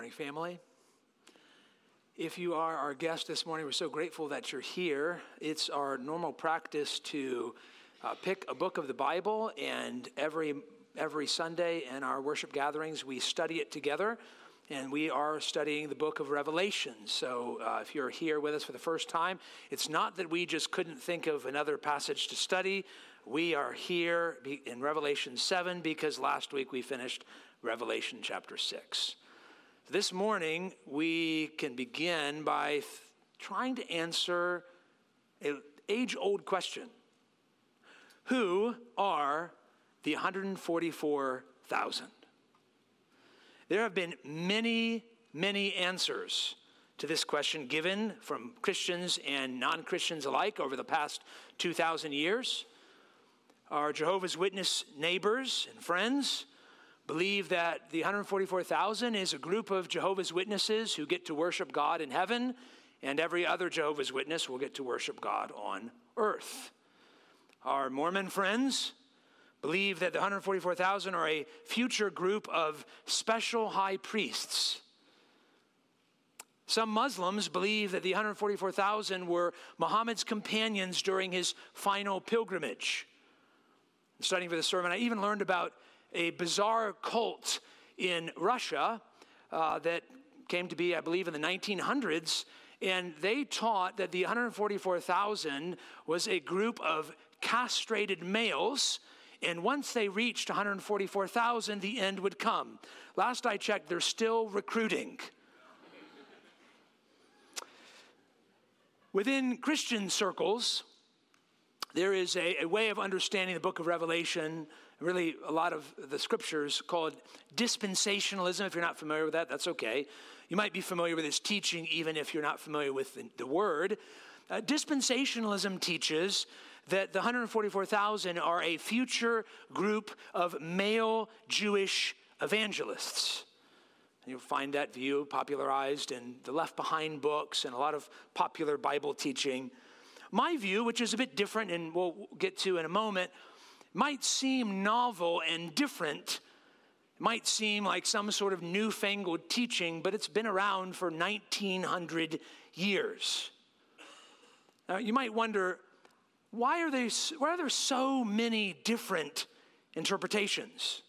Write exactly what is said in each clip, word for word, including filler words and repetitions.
morning, family. If you are our guest this morning, we're so grateful that you're here. It's our normal practice to uh, pick a book of the Bible, and every every Sunday in our worship gatherings, we study it together, and we are studying the book of Revelation. So uh, if you're here with us for the first time, it's not that we just couldn't think of another passage to study. We are here in Revelation seven because last week we finished Revelation chapter six. This morning, we can begin by th- trying to answer an age-old question. Who are the one hundred forty-four thousand? There have been many, many answers to this question given from Christians and non-Christians alike over the past two thousand years. Our Jehovah's Witness neighbors and friends believe that the one hundred forty-four thousand is a group of Jehovah's Witnesses who get to worship God in heaven, and every other Jehovah's Witness will get to worship God on earth. Our Mormon friends believe that the one hundred forty-four thousand are a future group of special high priests. Some Muslims believe that the one hundred forty-four thousand were Muhammad's companions during his final pilgrimage. Studying for the sermon, I even learned about a bizarre cult in Russia uh, that came to be, I believe, in the nineteen hundreds, and they taught that the one hundred forty-four thousand was a group of castrated males, and once they reached one hundred forty-four thousand, the end would come. Last I checked, they're still recruiting. Within Christian circles, there is a, a way of understanding the book of Revelation, really a lot of the scriptures, called dispensationalism. If you're not familiar with that, that's okay. You might be familiar with its teaching even if you're not familiar with the, the word. Uh, dispensationalism teaches that the one hundred forty-four thousand are a future group of male Jewish evangelists. And you'll find that view popularized in the Left Behind books and a lot of popular Bible teaching. My view, which is a bit different and we'll get to in a moment, might seem novel and different. It might seem like some sort of newfangled teaching, but it's been around for nineteen hundred years. Now, you might wonder, why are, they, why are there so many different interpretations?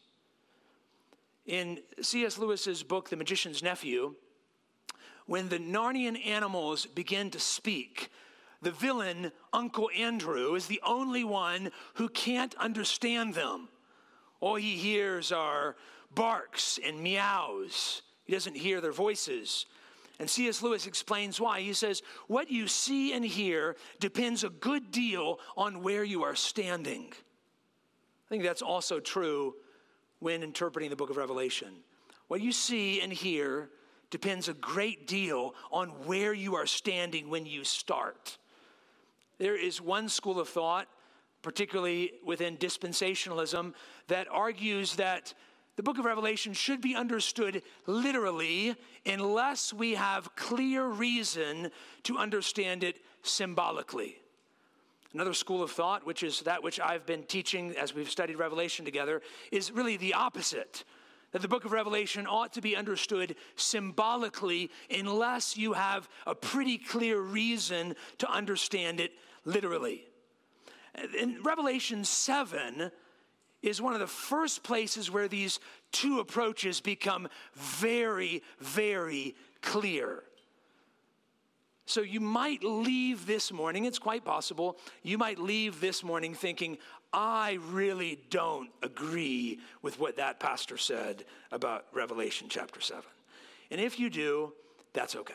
In C S Lewis's book, The Magician's Nephew, when the Narnian animals begin to speak, the villain, Uncle Andrew, is the only one who can't understand them. All he hears are barks and meows. He doesn't hear their voices. And C S Lewis explains why. He says, what you see and hear depends a good deal on where you are standing. I think that's also true when interpreting the book of Revelation. What you see and hear depends a great deal on where you are standing when you start. There is one school of thought, particularly within dispensationalism, that argues that the book of Revelation should be understood literally unless we have clear reason to understand it symbolically. Another school of thought, which is that which I've been teaching as we've studied Revelation together, is really the opposite. That the book of Revelation ought to be understood symbolically unless you have a pretty clear reason to understand it literally. In Revelation seven is one of the first places where these two approaches become very, very clear. So you might leave this morning, it's quite possible, you might leave this morning thinking, I really don't agree with what that pastor said about Revelation chapter seven. And if you do, that's okay.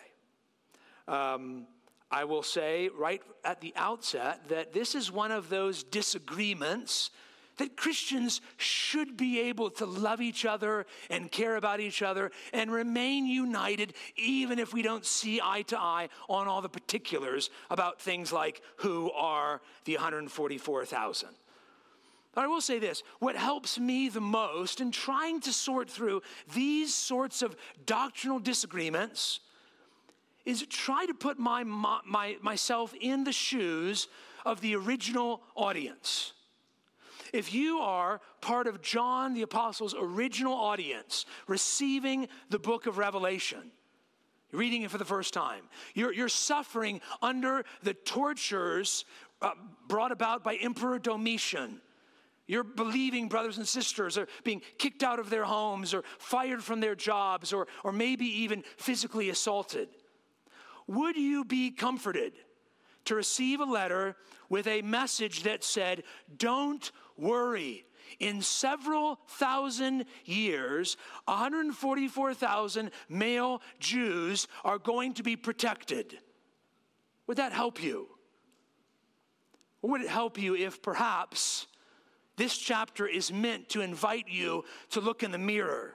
Um, I will say right at the outset that this is one of those disagreements that Christians should be able to love each other and care about each other and remain united even if we don't see eye to eye on all the particulars about things like who are the one hundred forty-four thousand. But I will say this, what helps me the most in trying to sort through these sorts of doctrinal disagreements is try to put my, my, myself in the shoes of the original audience. if you are part of John the Apostle's original audience, receiving the book of Revelation, you're reading it for the first time, you're, you're suffering under the tortures uh, brought about by Emperor Domitian. You're believing brothers and sisters are being kicked out of their homes or fired from their jobs or, or maybe even physically assaulted. Would you be comforted to receive a letter with a message that said, don't worry, in several thousand years, one hundred forty-four thousand male Jews are going to be protected? Would that help you? Or would it help you if perhaps this chapter is meant to invite you to look in the mirror?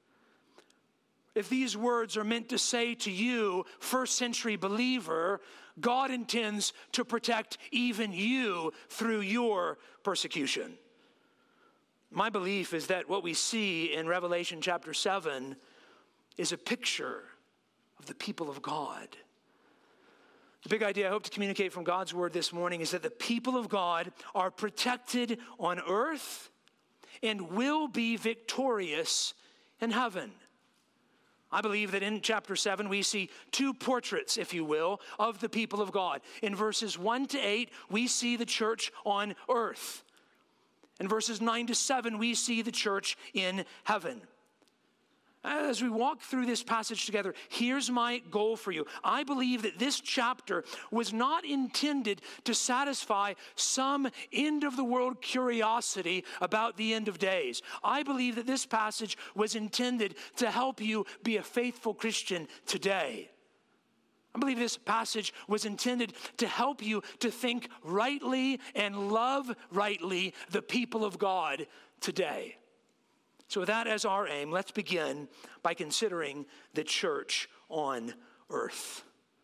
If these words are meant to say to you, first century believer, God intends to protect even you through your persecution. My belief is that what we see in Revelation chapter seven is a picture of the people of God. The big idea I hope to communicate from God's word this morning is that the people of God are protected on earth and will be victorious in heaven. I believe that in chapter seven we see two portraits, if you will, of the people of God. In verses one to eight, we see the church on earth. In verses nine to seven, we see the church in heaven. As we walk through this passage together, here's my goal for you. I believe that this chapter was not intended to satisfy some end-of-the-world curiosity about the end of days. I believe that this passage was intended to help you be a faithful Christian today. I believe this passage was intended to help you to think rightly and love rightly the people of God today. So with that as our aim, let's begin by considering the church on earth.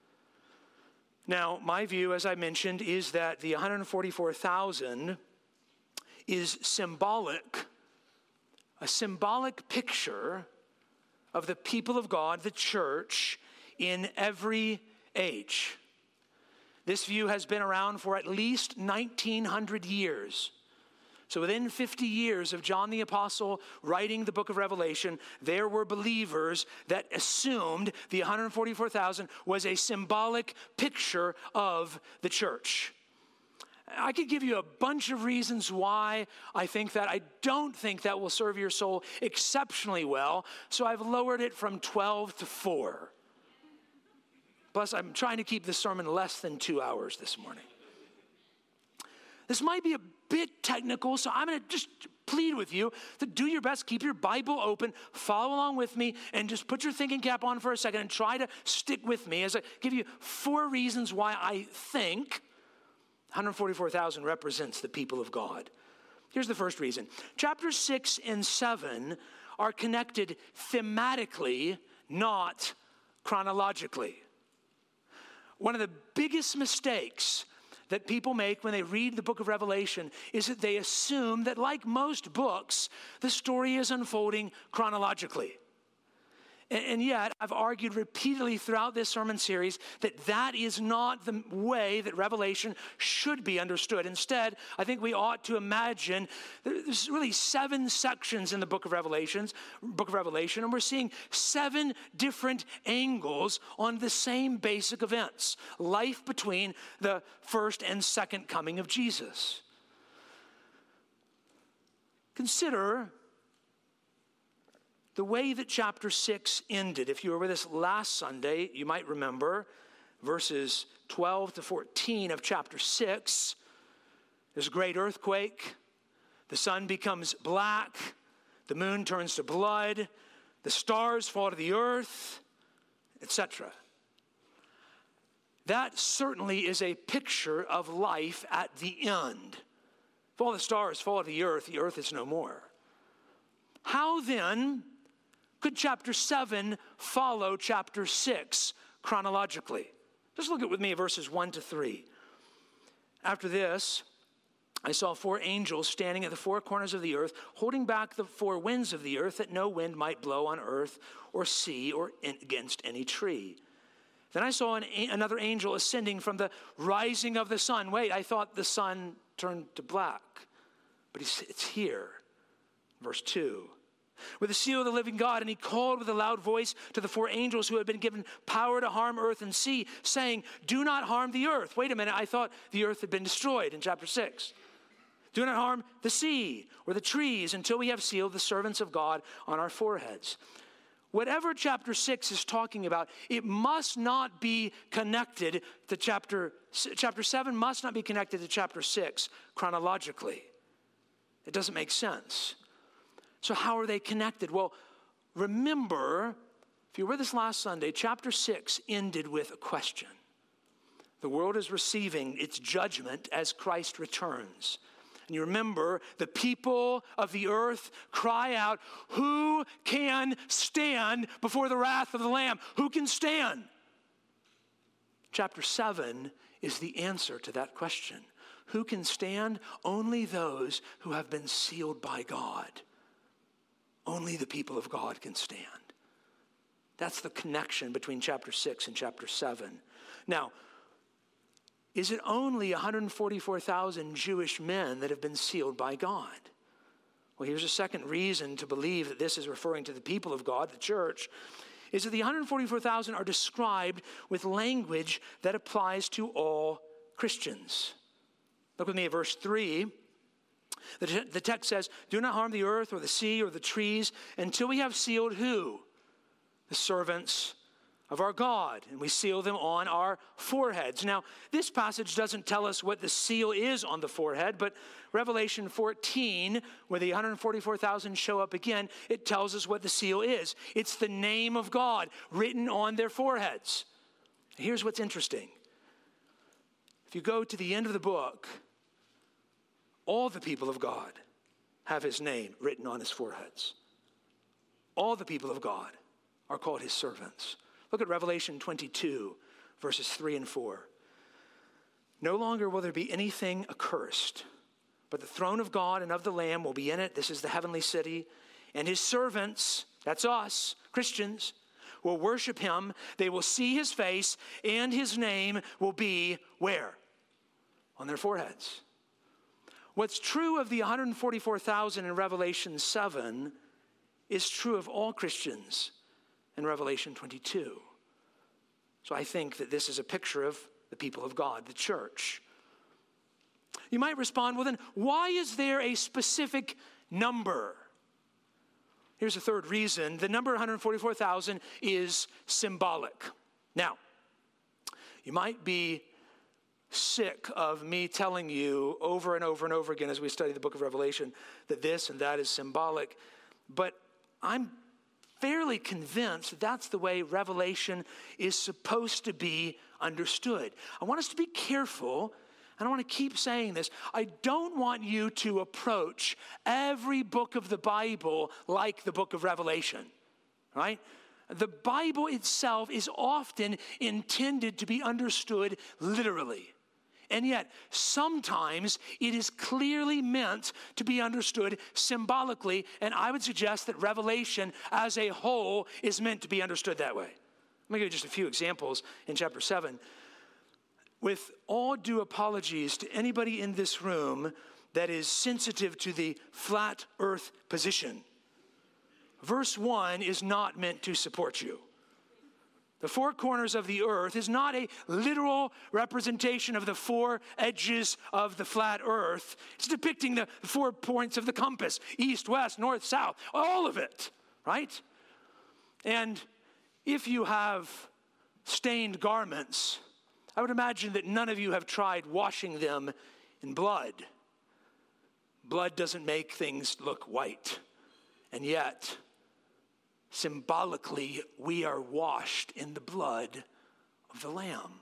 Now, my view, as I mentioned, is that the one hundred forty-four thousand is symbolic, a symbolic picture of the people of God, the church, in every age. This view has been around for at least nineteen hundred years. So within fifty years of John the Apostle writing the book of Revelation, there were believers that assumed the one hundred forty-four thousand was a symbolic picture of the church. I could give you a bunch of reasons why I think that. I don't think that will serve your soul exceptionally well, so I've lowered it from twelve to four. Plus, I'm trying to keep this sermon less than two hours this morning. This might be a bit technical, so I'm going to just plead with you to do your best, keep your Bible open, follow along with me, and just put your thinking cap on for a second and try to stick with me as I give you four reasons why I think one hundred forty-four thousand represents the people of God. Here's the first reason. Chapters six and seven are connected thematically, not chronologically. One of the biggest mistakes that people make when they read the book of Revelation is that they assume that, like most books, the story is unfolding chronologically. And, and yet, I've argued repeatedly throughout this sermon series that that is not the way that Revelation should be understood. Instead, I think we ought to imagine there's really seven sections in the book of Revelations, book of Revelation, and we're seeing seven different angles on the same basic events, life between the first and second coming of Jesus. Consider the way that chapter six ended. If you were with us last Sunday, you might remember verses twelve to fourteen of chapter six. There's a great earthquake. The sun becomes black. The moon turns to blood. The stars fall to the earth, et cetera. That certainly is a picture of life at the end. If all the stars fall to the earth, the earth is no more. How then could chapter seven follow chapter six chronologically? Just look at with me at verses one to three. After this, I saw four angels standing at the four corners of the earth, holding back the four winds of the earth, that no wind might blow on earth or sea or in, against any tree. Then I saw an, another angel ascending from the rising of the sun. Wait, I thought the sun turned to black. But it's here, verse two. With the seal of the living God, and he called with a loud voice to the four angels who had been given power to harm earth and sea, saying, do not harm the earth. Wait a minute, I thought the earth had been destroyed in chapter six. Do not harm the sea or the trees until we have sealed the servants of God on our foreheads. Whatever chapter six is talking about, it must not be connected to chapter, chapter seven must not be connected to chapter six chronologically. It doesn't make sense. So how are they connected? Well, remember, if you were with us last Sunday, chapter six ended with a question. The world is receiving its judgment as Christ returns. And you remember, the people of the earth cry out, who can stand before the wrath of the Lamb? Who can stand? Chapter seven is the answer to that question. Who can stand? Only those who have been sealed by God. Only the people of God can stand. That's the connection between chapter six and chapter seven. Now, is it only one hundred forty-four thousand Jewish men that have been sealed by God? Well, here's a second reason to believe that this is referring to the people of God, the church, is that the one hundred forty-four thousand are described with language that applies to all Christians. Look with me at verse three. The, te- the text says, do not harm the earth or the sea or the trees until we have sealed who? The servants of our God. And we seal them on our foreheads. Now, this passage doesn't tell us what the seal is on the forehead, but Revelation fourteen, where the one hundred forty-four thousand show up again, it tells us what the seal is. It's the name of God written on their foreheads. Here's what's interesting. If you go to the end of the book, all the people of God have his name written on his foreheads. All the people of God are called his servants. Look at Revelation twenty-two, verses three and four. No longer will there be anything accursed, but the throne of God and of the Lamb will be in it. This is the heavenly city. And his servants, that's us, Christians, will worship him. They will see his face, and his name will be where? On their foreheads. What's true of the one hundred forty-four thousand in Revelation seven is true of all Christians in Revelation twenty-two. So I think that this is a picture of the people of God, the church. You might respond, well then, why is there a specific number? Here's a third reason. The number one hundred forty-four thousand is symbolic. Now, you might be sick of me telling you over and over and over again as we study the book of Revelation that this and that is symbolic, but I'm fairly convinced that that's the way Revelation is supposed to be understood. I want us to be careful, and I want to keep saying this. I don't want you to approach every book of the Bible like the book of Revelation, right? The Bible itself is often intended to be understood literally. And yet, sometimes it is clearly meant to be understood symbolically, and I would suggest that Revelation as a whole is meant to be understood that way. Let me give you just a few examples in chapter seven. With all due apologies to anybody in this room that is sensitive to the flat earth position, verse one is not meant to support you. The four corners of the earth is not a literal representation of the four edges of the flat earth. It's depicting the four points of the compass, east, west, north, south, all of it, right? And if you have stained garments, I would imagine that none of you have tried washing them in blood. Blood doesn't make things look white. And yet, symbolically, we are washed in the blood of the Lamb.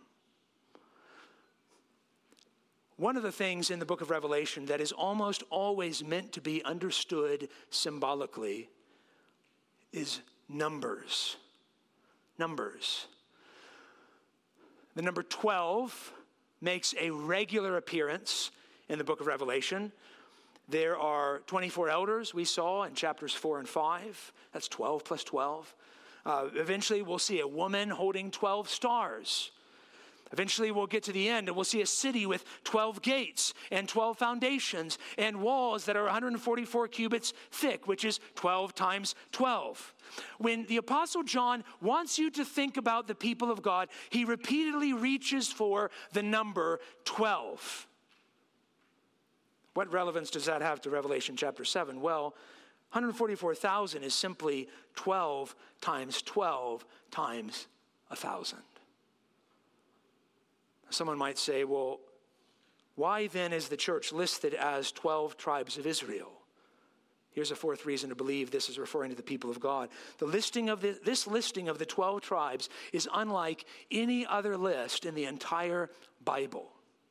One of the things in the book of Revelation that is almost always meant to be understood symbolically is numbers. Numbers. The number twelve makes a regular appearance in the book of Revelation. There are twenty-four elders we saw in chapters four and five. That's twelve plus twelve. Uh, eventually we'll see a woman holding twelve stars. Eventually we'll get to the end and we'll see a city with twelve gates and twelve foundations and walls that are one hundred forty-four cubits thick, which is twelve times twelve. When the Apostle John wants you to think about the people of God, he repeatedly reaches for the number twelve. What relevance does that have to Revelation chapter seven? Well, one hundred forty-four thousand is simply twelve times twelve times one thousand. Someone might say, well, why then is the church listed as twelve tribes of Israel? Here's a fourth reason to believe this is referring to the people of God. The listing of the, this listing of the twelve tribes is unlike any other list in the entire Bible.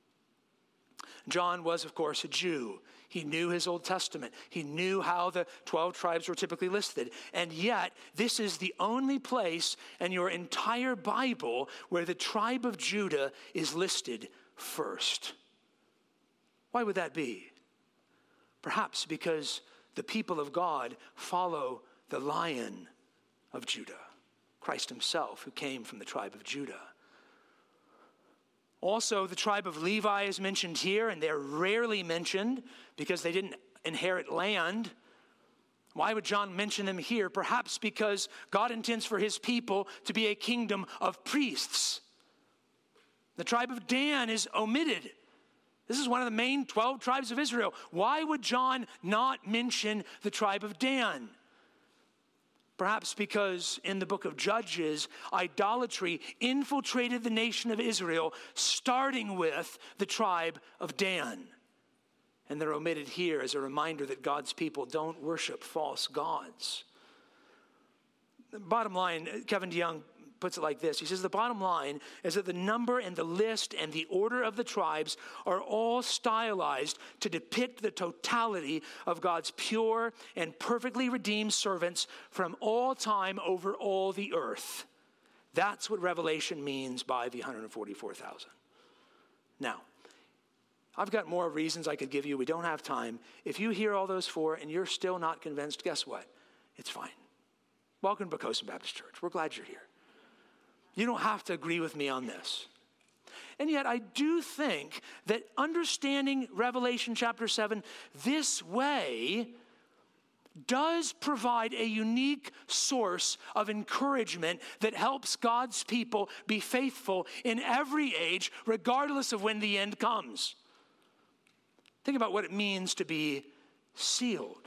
John was, of course, a Jew. He knew his Old Testament. He knew how the twelve tribes were typically listed. And yet, this is the only place in your entire Bible where the tribe of Judah is listed first. Why would that be? Perhaps because the people of God follow the Lion of Judah, Christ himself, who came from the tribe of Judah. Also, the tribe of Levi is mentioned here, and they're rarely mentioned because they didn't inherit land. Why would John mention them here? Perhaps because God intends for his people to be a kingdom of priests. The tribe of Dan is omitted. This is one of the main twelve tribes of Israel. Why would John not mention the tribe of Dan? Perhaps because in the book of Judges, idolatry infiltrated the nation of Israel, starting with the tribe of Dan. And they're omitted here as a reminder that God's people don't worship false gods. Bottom line, Kevin DeYoung puts it like this. He says the bottom line is that the number and the list and the order of the tribes are all stylized to depict the totality of God's pure and perfectly redeemed servants from all time over all the earth. That's what Revelation means by the one hundred forty-four thousand. Now, I've got more reasons I could give you. We don't have time. If you hear all those four and you're still not convinced, guess what? It's fine. Welcome to Pocosin Baptist Church. We're glad you're here. You don't have to agree with me on this. And yet I do think that understanding Revelation chapter seven this way does provide a unique source of encouragement that helps God's people be faithful in every age, regardless of when the end comes. Think about what it means to be sealed.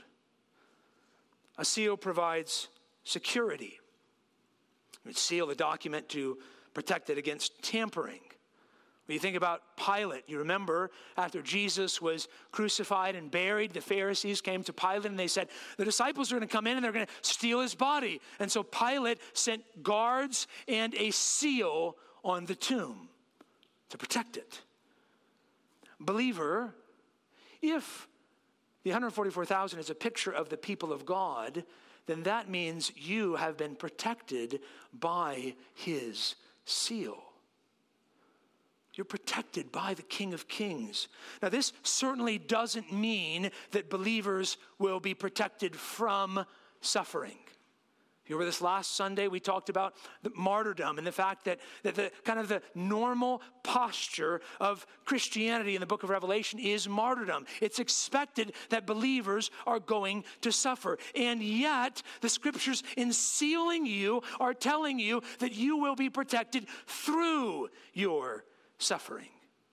A seal provides security. You would seal the document to protect it against tampering. When you think about Pilate, you remember after Jesus was crucified and buried, the Pharisees came to Pilate and they said, the disciples are going to come in and they're going to steal his body. And so Pilate sent guards and a seal on the tomb to protect it. Believer, if the one hundred forty-four thousand is a picture of the people of God, then that means you have been protected by his seal. You're protected by the King of Kings. Now, this certainly doesn't mean that believers will be protected from suffering. You remember this last Sunday, we talked about the martyrdom and the fact that, that the kind of the normal posture of Christianity in the book of Revelation is martyrdom. It's expected that believers are going to suffer. And yet, the scriptures in sealing you are telling you that you will be protected through your suffering.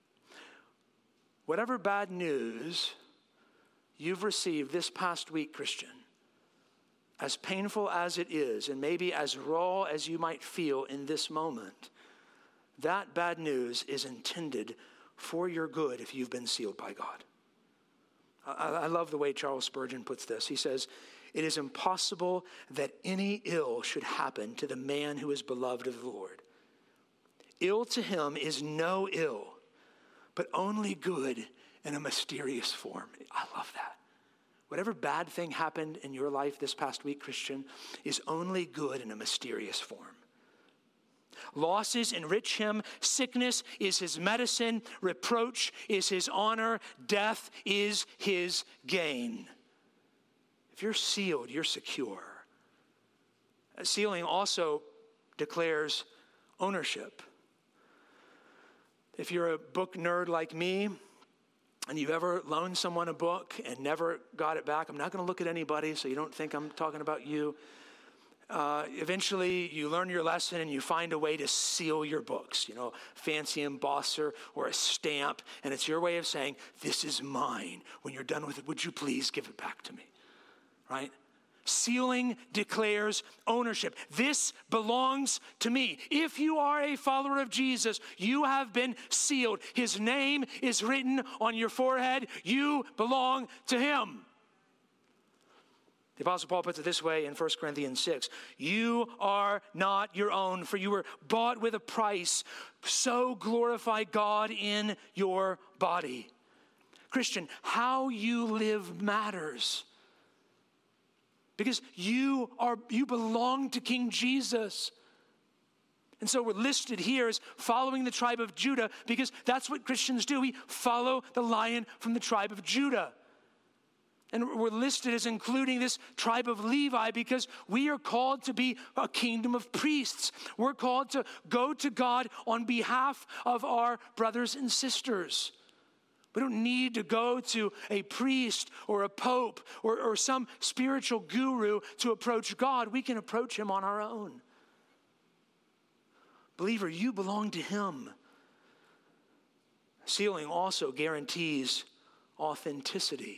Whatever bad news you've received this past week, Christian, as painful as it is, and maybe as raw as you might feel in this moment, that bad news is intended for your good if you've been sealed by God. I, I love the way Charles Spurgeon puts this. He says, it is impossible that any ill should happen to the man who is beloved of the Lord. Ill to him is no ill, but only good in a mysterious form. I love that. Whatever bad thing happened in your life this past week, Christian, is only good in a mysterious form. Losses enrich him. Sickness is his medicine. Reproach is his honor. Death is his gain. If you're sealed, you're secure. Sealing also declares ownership. If you're a book nerd like me, and you've ever loaned someone a book and never got it back, I'm not going to look at anybody, so you don't think I'm talking about you. Uh, eventually, you learn your lesson and you find a way to seal your books, you know, fancy embosser or a stamp, and it's your way of saying, this is mine. When you're done with it, would you please give it back to me, right? Sealing declares ownership. This belongs to me. If you are a follower of Jesus, you have been sealed. His name is written on your forehead. You belong to him. The Apostle Paul puts it this way in First Corinthians six. You are not your own, for you were bought with a price. So glorify God in your body. Christian, how you live matters. Because you are you belong to King Jesus. And so we're listed here as following the tribe of Judah because that's what Christians do. We follow the lion from the tribe of Judah. And we're listed as including this tribe of Levi because we are called to be a kingdom of priests. We're called to go to God on behalf of our brothers and sisters. We don't need to go to a priest or a pope or, or some spiritual guru to approach God. We can approach him on our own. Believer, you belong to him. Sealing also guarantees authenticity.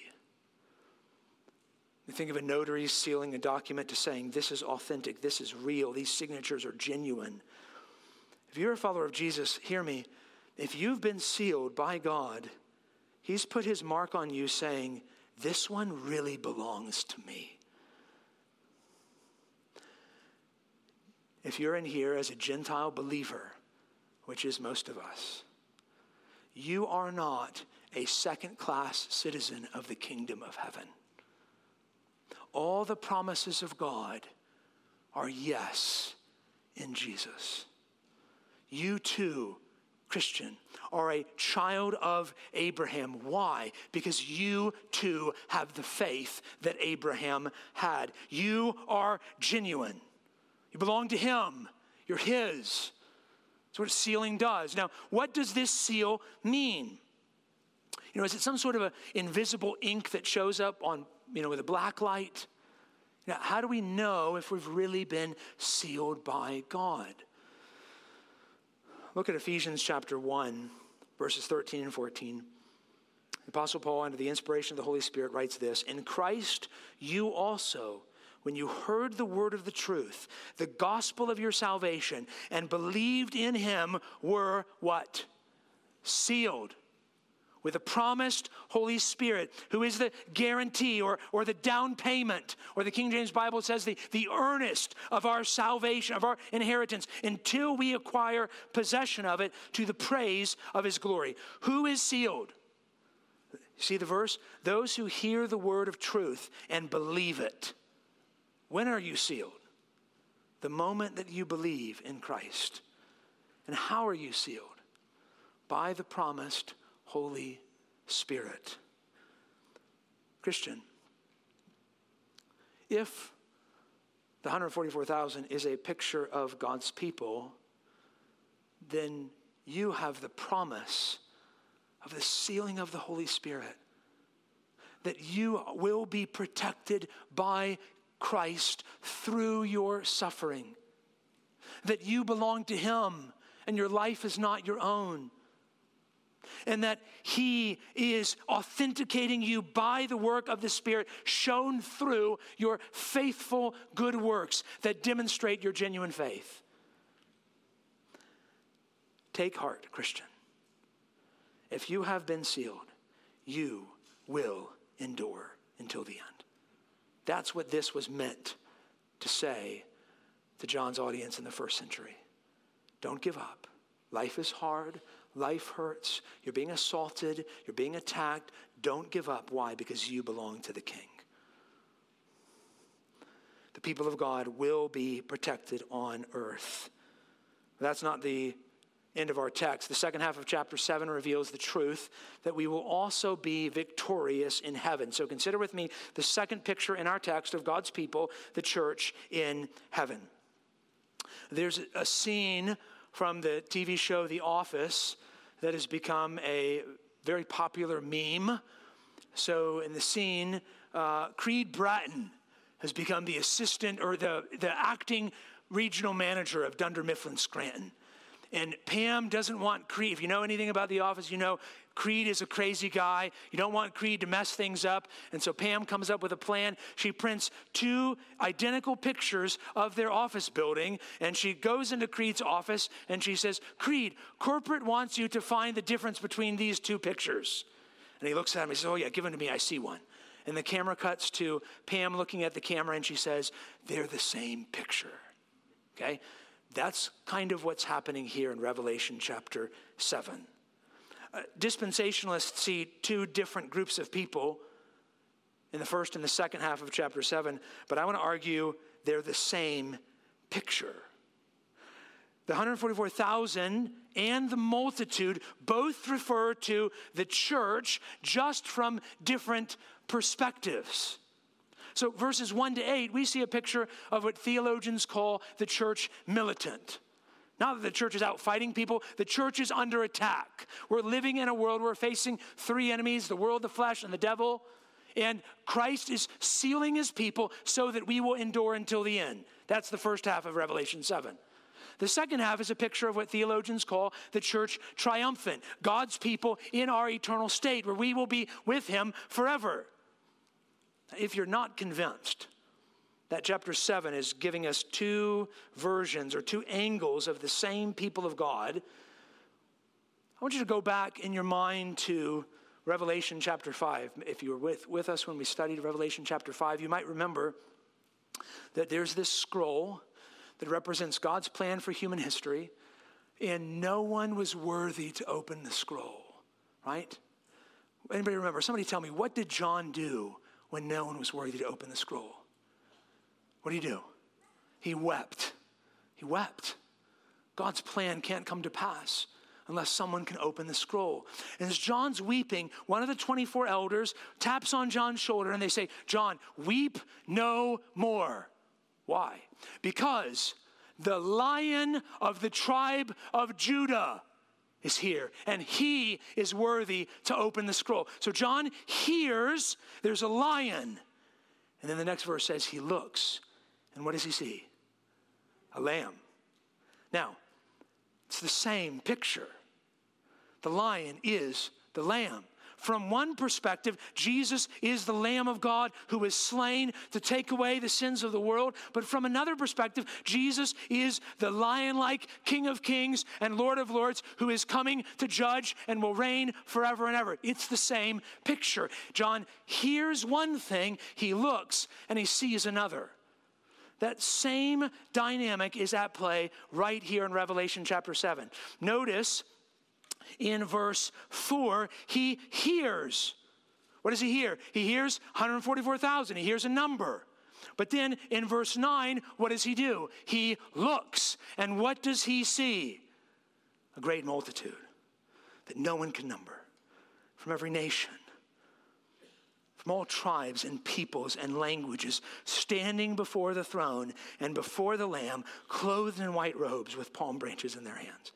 You think of a notary sealing a document to saying, this is authentic, this is real, these signatures are genuine. If you're a follower of Jesus, hear me. If you've been sealed by God, he's put his mark on you saying, this one really belongs to me. If you're in here as a Gentile believer, which is most of us, you are not a second-class citizen of the kingdom of heaven. All the promises of God are yes in Jesus. You too, Christian, are a child of Abraham. Why? Because you too have the faith that Abraham had. You are genuine. You belong to him. You're his. That's what sealing does. Now, what does this seal mean? You know, is it some sort of an invisible ink that shows up on, you know, with a black light? Now, how do we know if we've really been sealed by God? Look at Ephesians chapter one, verses thirteen and fourteen. The Apostle Paul, under the inspiration of the Holy Spirit, writes this, in Christ you also, when you heard the word of the truth, the gospel of your salvation, and believed in him, were what? Sealed with a promised Holy Spirit, who is the guarantee or, or the down payment, or the King James Bible says the, the earnest of our salvation, of our inheritance, until we acquire possession of it to the praise of his glory. Who is sealed? See the verse? Those who hear the word of truth and believe it. When are you sealed? The moment that you believe in Christ. And how are you sealed? By the promised Holy Spirit. Christian, if the one hundred forty-four thousand is a picture of God's people, then you have the promise of the sealing of the Holy Spirit, that you will be protected by Christ through your suffering, that you belong to him and your life is not your own, and that he is authenticating you by the work of the Spirit shown through your faithful good works that demonstrate your genuine faith. Take heart, Christian. If you have been sealed, you will endure until the end. That's what this was meant to say to John's audience in the first century. Don't give up. Life is hard. Life hurts. You're being assaulted. You're being attacked. Don't give up. Why? Because you belong to the King. The people of God will be protected on earth. That's not the end of our text. The second half of chapter seven reveals the truth that we will also be victorious in heaven. So consider with me the second picture in our text of God's people, the church in heaven. There's a scene from the T V show The Office that has become a very popular meme. So in the scene, uh, Creed Bratton has become the assistant or the, the acting regional manager of Dunder Mifflin Scranton. And Pam doesn't want Creed. If you know anything about The Office, you know Creed is a crazy guy. You don't want Creed to mess things up. And so Pam comes up with a plan. She prints two identical pictures of their office building. And she goes into Creed's office and she says, Creed, corporate wants you to find the difference between these two pictures. And he looks at him and he says, oh yeah, give them to me. I see one. And the camera cuts to Pam looking at the camera and she says, they're the same picture. Okay? That's kind of what's happening here in Revelation chapter seven. Uh, dispensationalists see two different groups of people in the first and the second half of chapter seven, but I want to argue they're the same picture. The one hundred forty-four thousand and the multitude both refer to the church, just from different perspectives. So verses one to eight, we see a picture of what theologians call the church militant. Not that the church is out fighting people, the church is under attack. We're living in a world where we're facing three enemies, the world, the flesh, and the devil. And Christ is sealing his people so that we will endure until the end. That's the first half of Revelation seven. The second half is a picture of what theologians call the church triumphant, God's people in our eternal state, where we will be with him forever. If you're not convinced that chapter seven is giving us two versions or two angles of the same people of God, I want you to go back in your mind to Revelation chapter five. If you were with, with us when we studied Revelation chapter five, you might remember that there's this scroll that represents God's plan for human history, and no one was worthy to open the scroll, right? Anybody remember? Somebody tell me, what did John do when no one was worthy to open the scroll? What did he do? He wept. He wept. God's plan can't come to pass unless someone can open the scroll. And as John's weeping, one of the twenty-four elders taps on John's shoulder and they say, John, weep no more. Why? Because the Lion of the tribe of Judah is here, and he is worthy to open the scroll. So John hears there's a lion. And then the next verse says he looks, and what does he see? A lamb. Now, it's the same picture. The lion is the lamb. From one perspective, Jesus is the Lamb of God who is slain to take away the sins of the world. But from another perspective, Jesus is the lion-like King of Kings and Lord of Lords who is coming to judge and will reign forever and ever. It's the same picture. John hears one thing, he looks, and he sees another. That same dynamic is at play right here in Revelation chapter seven. Notice in verse four, he hears. What does he hear? He hears one hundred forty-four thousand. He hears a number. But then in verse nine, what does he do? He looks. And what does he see? A great multitude that no one can number, from every nation, from all tribes and peoples and languages, standing before the throne and before the Lamb, clothed in white robes with palm branches in their hands.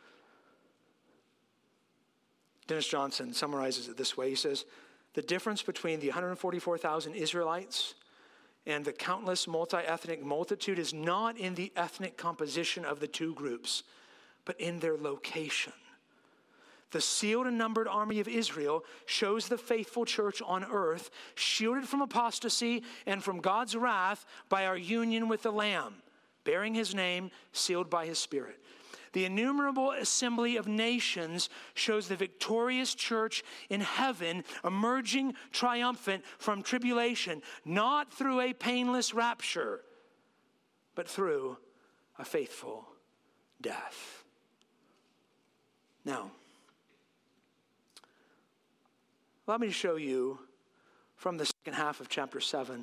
Dennis Johnson summarizes it this way. He says, the difference between the one hundred forty-four thousand Israelites and the countless multi-ethnic multitude is not in the ethnic composition of the two groups, but in their location. The sealed and numbered army of Israel shows the faithful church on earth, shielded from apostasy and from God's wrath by our union with the Lamb, bearing his name, sealed by his Spirit. The innumerable assembly of nations shows the victorious church in heaven emerging triumphant from tribulation, not through a painless rapture, but through a faithful death. Now, let me show you from the second half of chapter seven,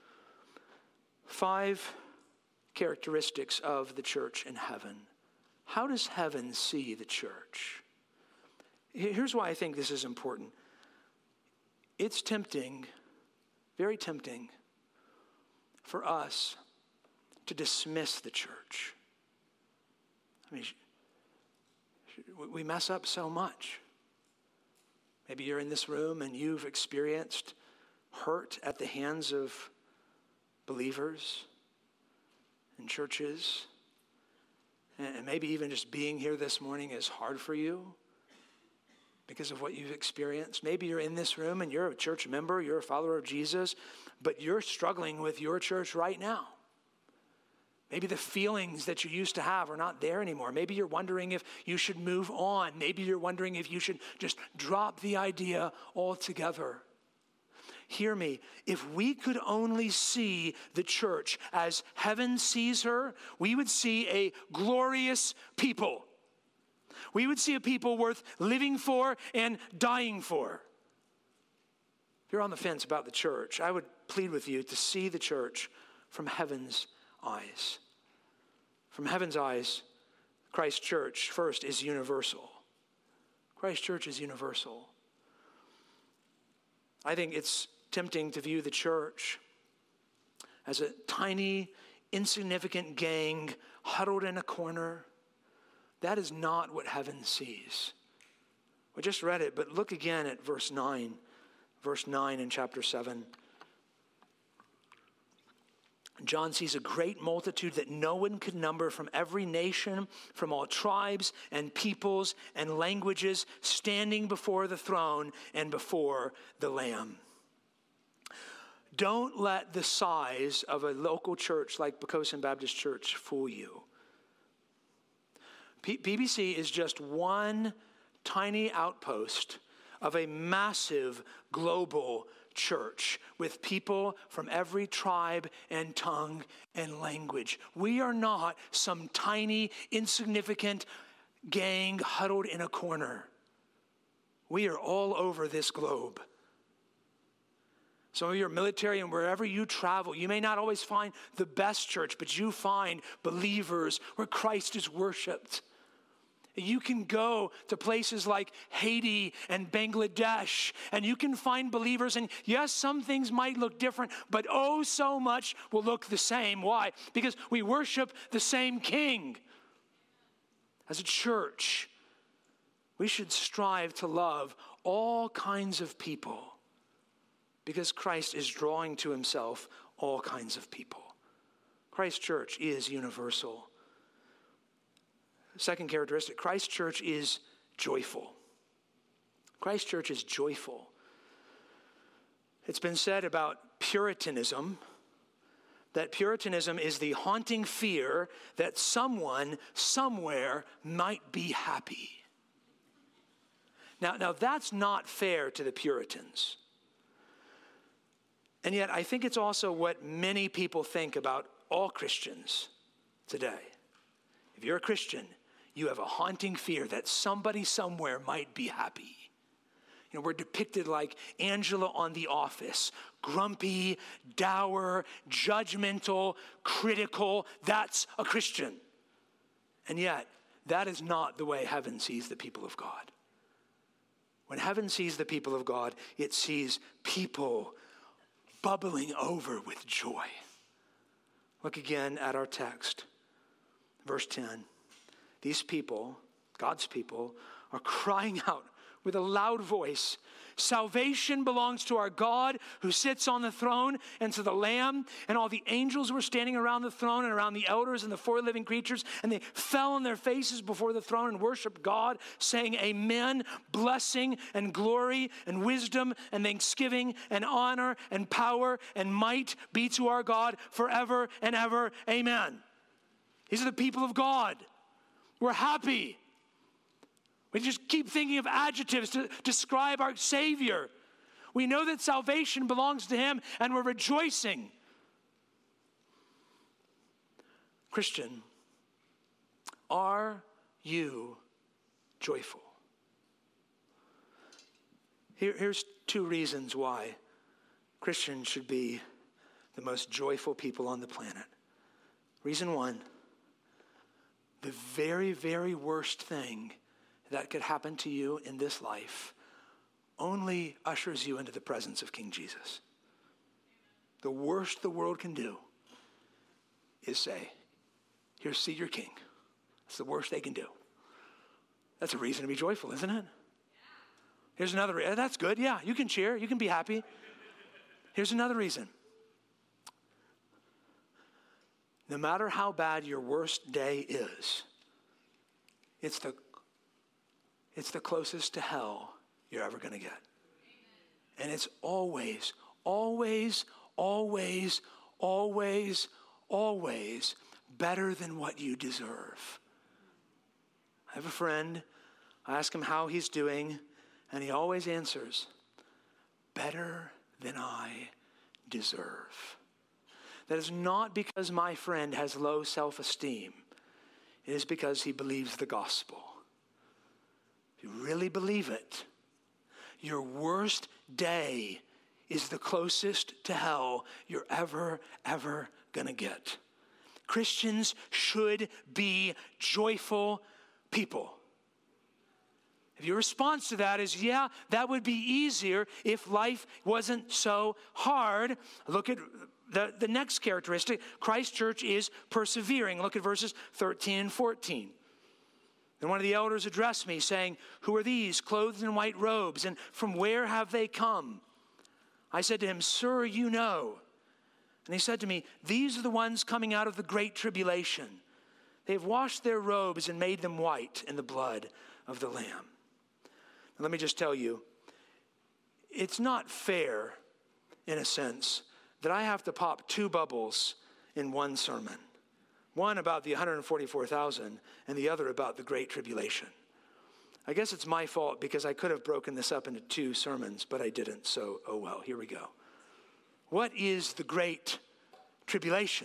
five characteristics of the church in heaven. How does heaven see the church? Here's why I think this is important. It's tempting, very tempting, for us to dismiss the church. I mean, We mess up so much. Maybe you're in this room and you've experienced hurt at the hands of believers in churches. And maybe even just being here this morning is hard for you because of what you've experienced. Maybe you're in this room and you're a church member, you're a follower of Jesus, but you're struggling with your church right now. Maybe the feelings that you used to have are not there anymore. Maybe you're wondering if you should move on. Maybe you're wondering if you should just drop the idea altogether. Hear me. If we could only see the church as heaven sees her, we would see a glorious people. We would see a people worth living for and dying for. If you're on the fence about the church, I would plead with you to see the church from heaven's eyes. From heaven's eyes, Christ Church, first, is universal. Christ Church is universal. I think it's tempting to view the church as a tiny, insignificant gang huddled in a corner. That is not what heaven sees. We just read it, but look again at verse nine. Verse nine in chapter seven. John sees a great multitude that no one could number from every nation, from all tribes and peoples and languages, standing before the throne and before the Lamb. Don't let the size of a local church like Poquoson Baptist Church fool you. P- PBC is just one tiny outpost of a massive global church with people from every tribe and tongue and language. We are not some tiny, insignificant gang huddled in a corner. We are all over this globe. Some of you are military, and wherever you travel, you may not always find the best church, but you find believers where Christ is worshiped. You can go to places like Haiti and Bangladesh, and you can find believers, and yes, some things might look different, but oh, so much will look the same. Why? Because we worship the same King. As a church, we should strive to love all kinds of people because Christ is drawing to himself all kinds of people. Christ Church is universal. Second characteristic, Christ Church is joyful. Christ Church is joyful. It's been said about Puritanism that Puritanism is the haunting fear that someone somewhere might be happy. Now, now that's not fair to the Puritans. And yet I think it's also what many people think about all Christians today. If you're a Christian, you have a haunting fear that somebody somewhere might be happy. You know, we're depicted like Angela on The Office, grumpy, dour, judgmental, critical. That's a Christian. And yet, that is not the way heaven sees the people of God. When heaven sees the people of God, it sees people bubbling over with joy. Look again at our text, verse ten. These people, God's people, are crying out with a loud voice, "Salvation belongs to our God who sits on the throne and to the Lamb." And all the angels were standing around the throne and around the elders and the four living creatures, and they fell on their faces before the throne and worshiped God, saying, "Amen, blessing and glory and wisdom and thanksgiving and honor and power and might be to our God forever and ever. Amen." These are the people of God. We're happy. We just keep thinking of adjectives to describe our Savior. We know that salvation belongs to him, and we're rejoicing. Christian, are you joyful? Here, here's two reasons why Christians should be the most joyful people on the planet. Reason one, the very, very worst thing that could happen to you in this life only ushers you into the presence of King Jesus. The worst the world can do is say, "Here, see your King." That's the worst they can do. That's a reason to be joyful, isn't it? Here's another reason. That's good. Yeah, you can cheer. You can be happy. Here's another reason. No matter how bad your worst day is, it's the, it's the closest to hell you're ever going to get. And it's always, always, always, always, always better than what you deserve. I have a friend. I ask him how he's doing, and he always answers, better than I deserve. That is not because my friend has low self-esteem. It is because he believes the gospel. If you really believe it, your worst day is the closest to hell you're ever, ever going to get. Christians should be joyful people. If your response to that is, yeah, that would be easier if life wasn't so hard, look at the, the next characteristic. Christ Church is persevering. Look at verses thirteen and fourteen. And one of the elders addressed me, saying, who are these, clothed in white robes, and from where have they come? I said to him, sir, you know. And he said to me, these are the ones coming out of the great tribulation. They have washed their robes and made them white in the blood of the Lamb. Now, let me just tell you, it's not fair, in a sense, that I have to pop two bubbles in one sermon. One about the one hundred forty-four thousand and the other about the Great Tribulation. I guess it's my fault because I could have broken this up into two sermons, but I didn't, so oh well, here we go. What is the Great Tribulation?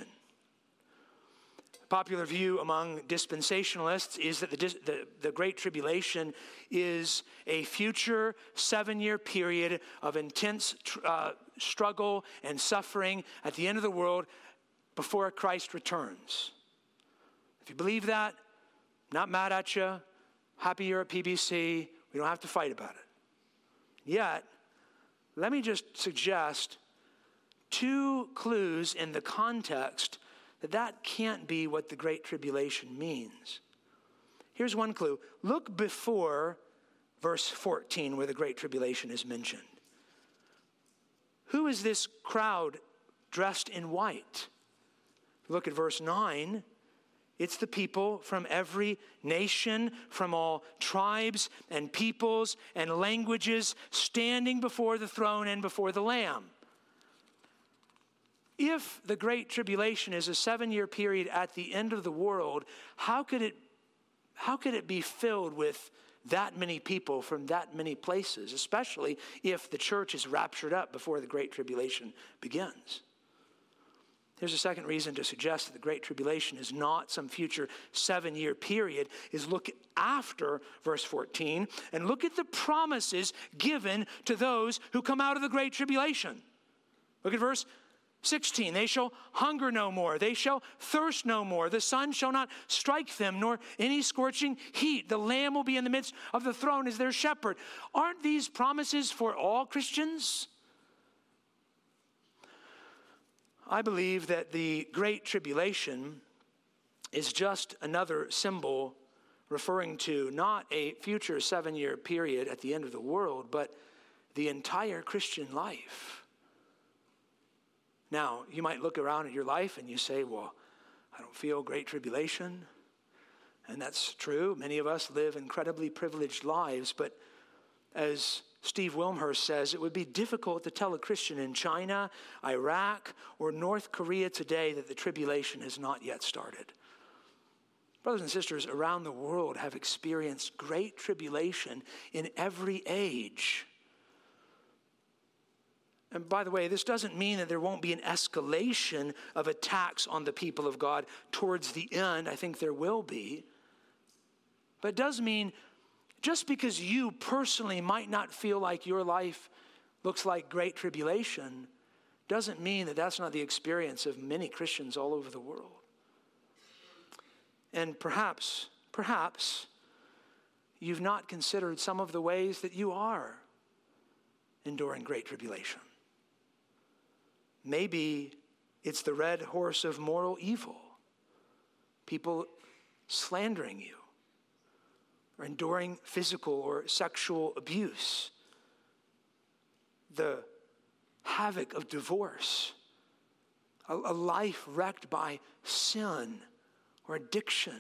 Popular view among dispensationalists is that the, the, the Great Tribulation is a future seven-year period of intense uh, struggle and suffering at the end of the world before Christ returns. If you believe that, not mad at you, happy you're at P B C, we don't have to fight about it. Yet, let me just suggest two clues in the context that that can't be what the Great Tribulation means. Here's one clue. Look before verse fourteen where the Great Tribulation is mentioned. Who is this crowd dressed in white? Look at verse nine. It's the people from every nation, from all tribes and peoples and languages standing before the throne and before the Lamb. If the Great Tribulation is a seven-year period at the end of the world, how could it, how could it be filled with that many people from that many places, especially if the church is raptured up before the Great Tribulation begins? There's a second reason to suggest that the Great Tribulation is not some future seven-year period, is look after verse fourteen and look at the promises given to those who come out of the Great Tribulation. Look at verse sixteen. They shall hunger no more. They shall thirst no more. The sun shall not strike them, nor any scorching heat. The Lamb will be in the midst of the throne as their shepherd. Aren't these promises for all Christians? I believe that the Great Tribulation is just another symbol referring to not a future seven-year period at the end of the world, but the entire Christian life. Now, you might look around at your life and you say, well, I don't feel great tribulation. And that's true. Many of us live incredibly privileged lives, but as Steve Wilmhurst says, it would be difficult to tell a Christian in China, Iraq, or North Korea today that the tribulation has not yet started. Brothers and sisters around the world have experienced great tribulation in every age. And by the way, this doesn't mean that there won't be an escalation of attacks on the people of God towards the end. I think there will be. But it does mean just because you personally might not feel like your life looks like great tribulation doesn't mean that that's not the experience of many Christians all over the world. And perhaps, perhaps you've not considered some of the ways that you are enduring great tribulation. Maybe it's the red horse of moral evil, people slandering you, or enduring physical or sexual abuse, the havoc of divorce, a, a life wrecked by sin or addiction.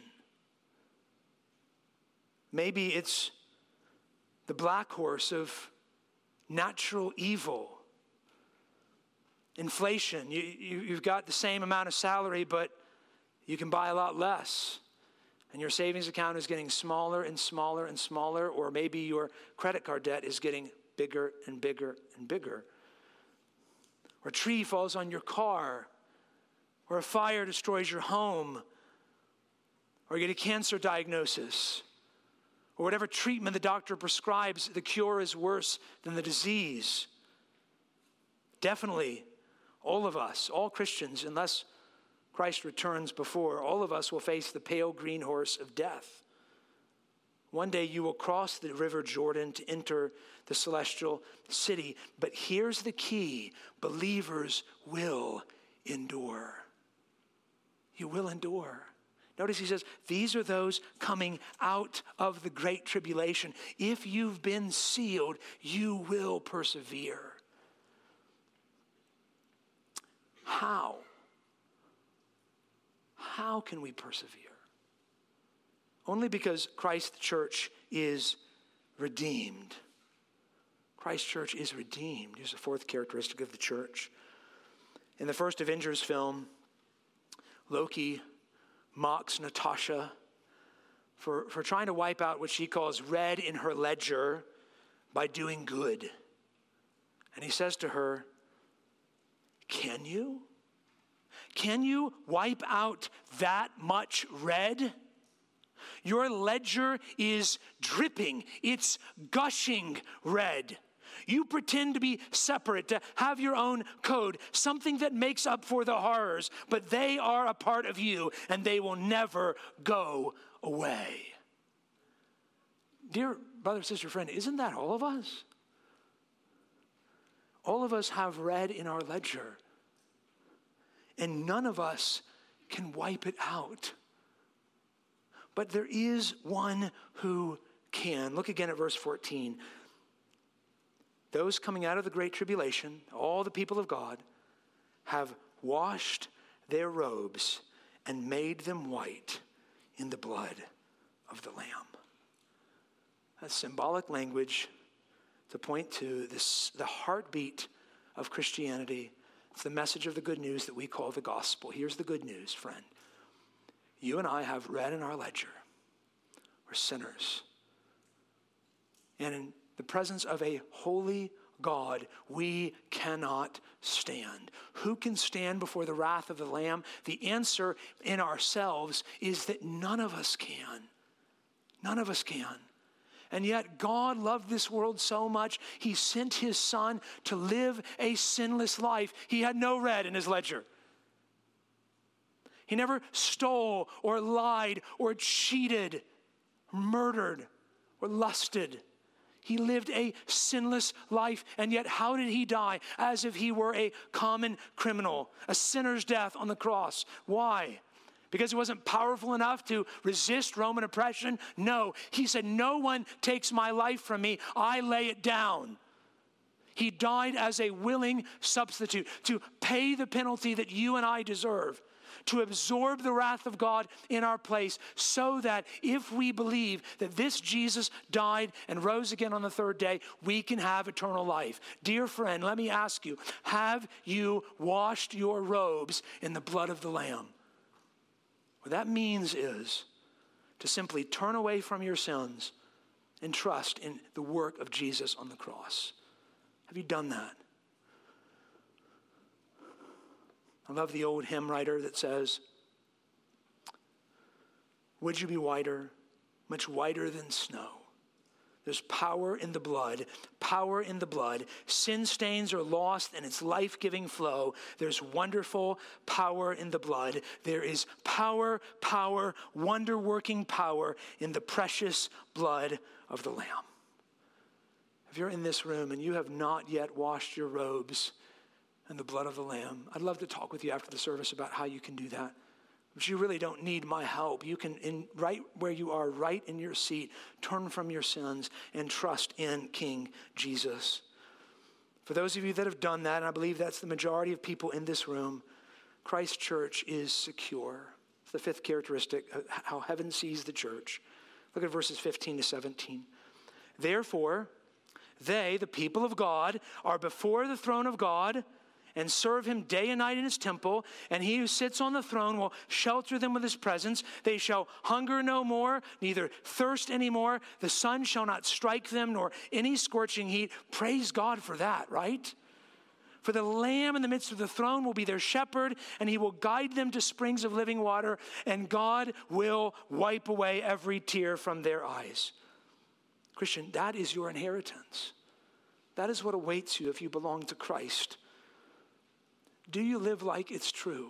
Maybe it's the black horse of natural evil. Inflation, you, you, you've got the same amount of salary, but you can buy a lot less. And your savings account is getting smaller and smaller and smaller, or maybe your credit card debt is getting bigger and bigger and bigger. Or a tree falls on your car, or a fire destroys your home, or you get a cancer diagnosis, or whatever treatment the doctor prescribes, the cure is worse than the disease. Definitely, all of us, all Christians, unless Christ returns before, all of us will face the pale green horse of death. One day you will cross the river Jordan to enter the celestial city. But here's the key: believers will endure. You will endure. Notice he says, these are those coming out of the great tribulation. If you've been sealed, you will persevere. How? How can we persevere? Only because Christ's church is redeemed. Christ's church is redeemed. Here's the fourth characteristic of the church. In the first Avengers film, Loki mocks Natasha for, for trying to wipe out what she calls red in her ledger by doing good. And he says to her, can you? Can you wipe out that much red? Your ledger is dripping. It's gushing red. You pretend to be separate, to have your own code, something that makes up for the horrors, but they are a part of you, and they will never go away. Dear brother, sister, friend, isn't that all of us? All of us have red in our ledger, and none of us can wipe it out. But there is one who can. Look again at verse fourteen. Those coming out of the great tribulation, all the people of God, have washed their robes and made them white in the blood of the Lamb. That's symbolic language to point to this, the heartbeat of Christianity. It's the message of the good news that we call the gospel. Here's the good news, friend. You and I have red in our ledger. We're sinners. And in the presence of a holy God, we cannot stand. Who can stand before the wrath of the Lamb? The answer in ourselves is that none of us can. None of us can. And yet God loved this world so much, he sent his son to live a sinless life. He had no red in his ledger. He never stole or lied or cheated, murdered or lusted. He lived a sinless life, and yet how did he die? As if he were a common criminal, a sinner's death on the cross. Why? Because he wasn't powerful enough to resist Roman oppression? No. He said, no one takes my life from me. I lay it down. He died as a willing substitute to pay the penalty that you and I deserve, to absorb the wrath of God in our place, so that if we believe that this Jesus died and rose again on the third day, we can have eternal life. Dear friend, let me ask you, have you washed your robes in the blood of the Lamb? What that means is to simply turn away from your sins and trust in the work of Jesus on the cross. Have you done that? I love the old hymn writer that says, would you be whiter, much whiter than snow? There's power in the blood, power in the blood. Sin stains are lost in its life-giving flow. There's wonderful power in the blood. There is power, power, wonder-working power in the precious blood of the Lamb. If you're in this room and you have not yet washed your robes in the blood of the Lamb, I'd love to talk with you after the service about how you can do that. But you really don't need my help. You can, in, right where you are, right in your seat, turn from your sins and trust in King Jesus. For those of you that have done that, and I believe that's the majority of people in this room, Christ Church is secure. It's the fifth characteristic of how heaven sees the church. Look at verses fifteen to seventeen. Therefore, they, the people of God, are before the throne of God and serve him day and night in his temple, and he who sits on the throne will shelter them with his presence. They shall hunger no more, neither thirst anymore. The sun shall not strike them, nor any scorching heat. Praise God for that, right? For the Lamb in the midst of the throne will be their shepherd, and he will guide them to springs of living water, and God will wipe away every tear from their eyes. Christian, that is your inheritance. That is what awaits you if you belong to Christ. Do you live like it's true?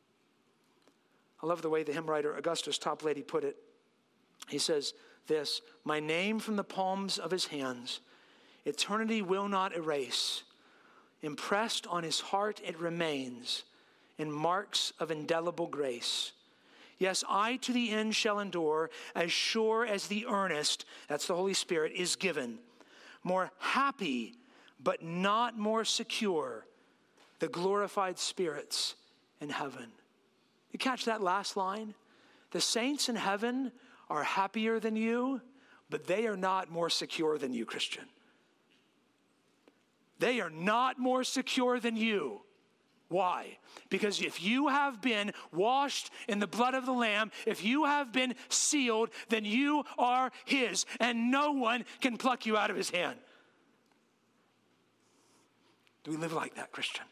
I love the way the hymn writer Augustus Toplady put it. He says this, my name from the palms of his hands, eternity will not erase. Impressed on his heart it remains in marks of indelible grace. Yes, I to the end shall endure, as sure as the earnest, that's the Holy Spirit, is given. More happy, but not more secure, the glorified spirits in heaven. You catch that last line? The saints in heaven are happier than you, but they are not more secure than you, Christian. They are not more secure than you. Why? Because if you have been washed in the blood of the Lamb, if you have been sealed, then you are his, and no one can pluck you out of his hand. Do we live like that, Christian?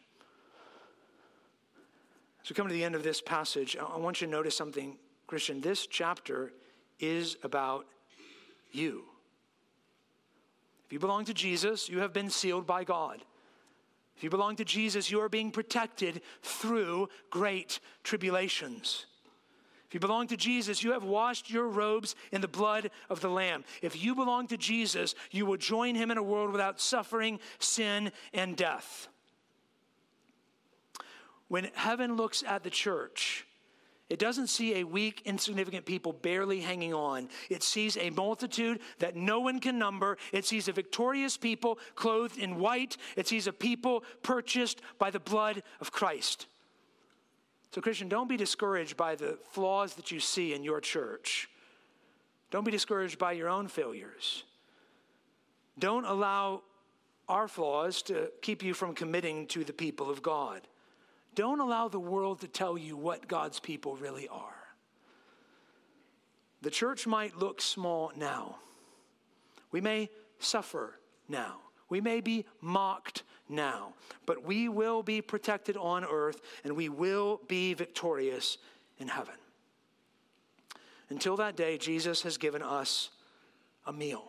As we come to the end of this passage, I want you to notice something, Christian. This chapter is about you. If you belong to Jesus, you have been sealed by God. If you belong to Jesus, you are being protected through great tribulations. If you belong to Jesus, you have washed your robes in the blood of the Lamb. If you belong to Jesus, you will join him in a world without suffering, sin, and death. When heaven looks at the church, it doesn't see a weak, insignificant people barely hanging on. It sees a multitude that no one can number. It sees a victorious people clothed in white. It sees a people purchased by the blood of Christ. So, Christian, don't be discouraged by the flaws that you see in your church. Don't be discouraged by your own failures. Don't allow our flaws to keep you from committing to the people of God. Don't allow the world to tell you what God's people really are. The church might look small now. We may suffer now. We may be mocked now. But we will be protected on earth, and we will be victorious in heaven. Until that day, Jesus has given us a meal.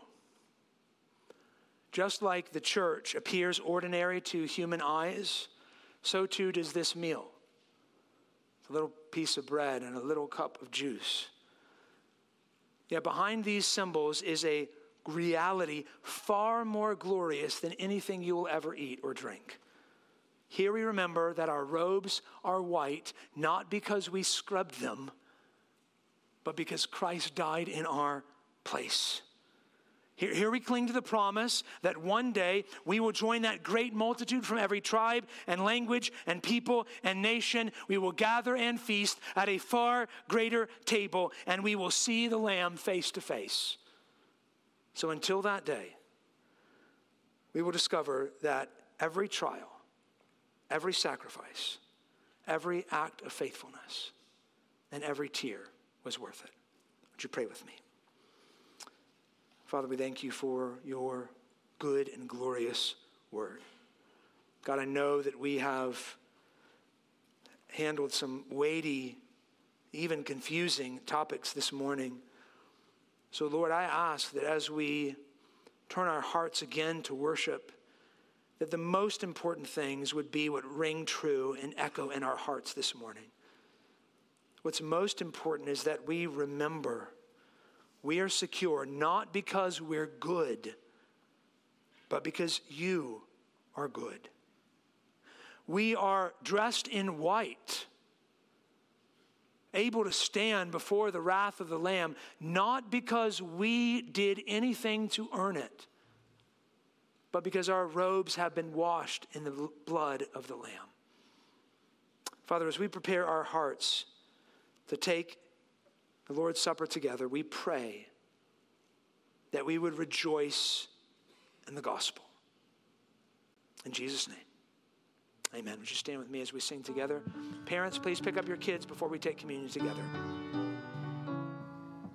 Just like the church appears ordinary to human eyes, so too does this meal. A little piece of bread and a little cup of juice. Yet behind these symbols is a reality far more glorious than anything you will ever eat or drink. Here we remember that our robes are white, not because we scrubbed them, but because Christ died in our place. Here, here we cling to the promise that one day we will join that great multitude from every tribe and language and people and nation. We will gather and feast at a far greater table, and we will see the Lamb face to face. So until that day, we will discover that every trial, every sacrifice, every act of faithfulness, and every tear was worth it. Would you pray with me? Father, we thank you for your good and glorious word. God, I know that we have handled some weighty, even confusing topics this morning. So, Lord, I ask that as we turn our hearts again to worship, that the most important things would be what ring true and echo in our hearts this morning. What's most important is that we remember we are secure not because we're good, but because you are good. We are dressed in white, able to stand before the wrath of the Lamb, not because we did anything to earn it, but because our robes have been washed in the blood of the Lamb. Father, as we prepare our hearts to take the Lord's Supper together, we pray that we would rejoice in the gospel. In Jesus' name, amen. Would you stand with me as we sing together? Parents, please pick up your kids before we take communion together.